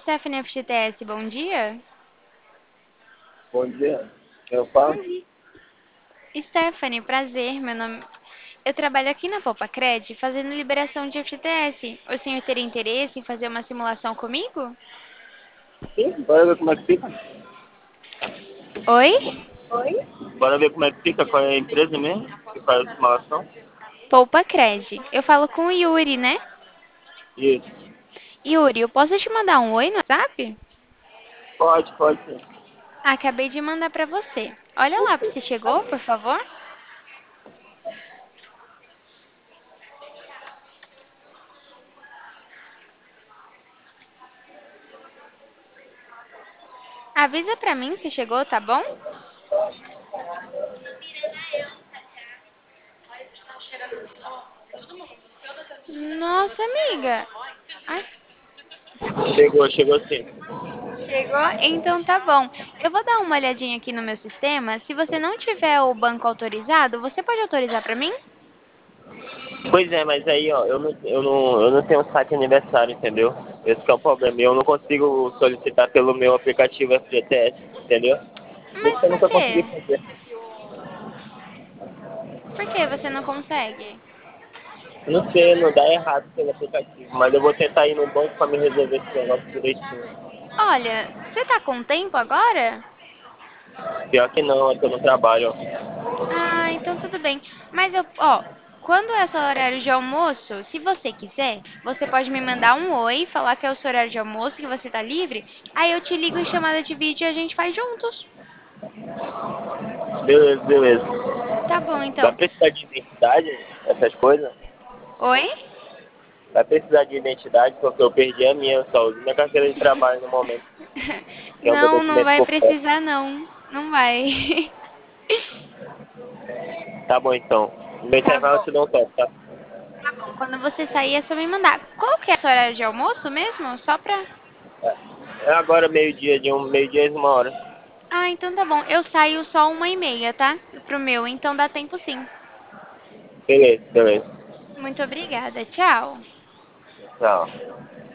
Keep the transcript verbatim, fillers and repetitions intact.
Stephanie F G T S, bom dia. Bom dia. Eu falo? Stephanie, prazer, meu nome... Eu trabalho aqui na Poupa-Cred fazendo liberação de F G T S. O senhor teria interesse em fazer uma simulação comigo? Sim, bora ver como é que fica. Oi? Bora ver como é que fica, qual é a empresa mesmo que faz a simulação. Poupa-Cred. Eu falo com o Yuri, né? Isso. Yuri, eu posso te mandar um oi no WhatsApp? Pode, pode sim. Acabei de mandar pra você. Olha lá se chegou, por favor. Avisa pra mim se chegou, tá bom? Nossa, amiga. Ai, Chegou, chegou sim. chegou? Então tá bom. Eu vou dar uma olhadinha aqui no meu sistema. Se você não tiver o banco autorizado, você pode autorizar pra mim? Pois é, mas aí, ó, eu não, eu não, eu não tenho um site aniversário, entendeu? Esse que é o problema. Eu não consigo solicitar pelo meu aplicativo F G T S, entendeu? Por isso Mas que eu por nunca consegui quê? fazer. Por que você não consegue? Não sei, não dá errado pelo aplicativo, mas eu vou tentar ir no banco pra me resolver esse negócio direitinho. Olha, você tá com tempo agora? Pior que não, eu tô no trabalho, ó. Ah, então tudo bem. Mas eu, ó, quando é seu horário de almoço, se você quiser, você pode me mandar um oi, falar que é o seu horário de almoço, que você tá livre. Aí eu te ligo em chamada de vídeo e a gente faz juntos. Beleza, beleza. Tá bom, Vai então. precisar de identidade, essas coisas? Oi? Vai precisar de identidade porque eu perdi a minha, só uso minha carteira de trabalho no momento, que é o meu Não, não documento vai completo. precisar não. Não vai. Tá bom então. No meu Tá intervalo eu bom. te dou um toque, tá? Tá bom. Quando você sair é só me mandar. Qual que é o seu horário de almoço mesmo? Só pra... É É agora meio-dia, de um meio-dia e uma hora. Ah, então tá bom. Eu saio só uma e meia, tá? Pro meu, então dá tempo sim. Beleza, beleza. Muito obrigada. Tchau. Tchau.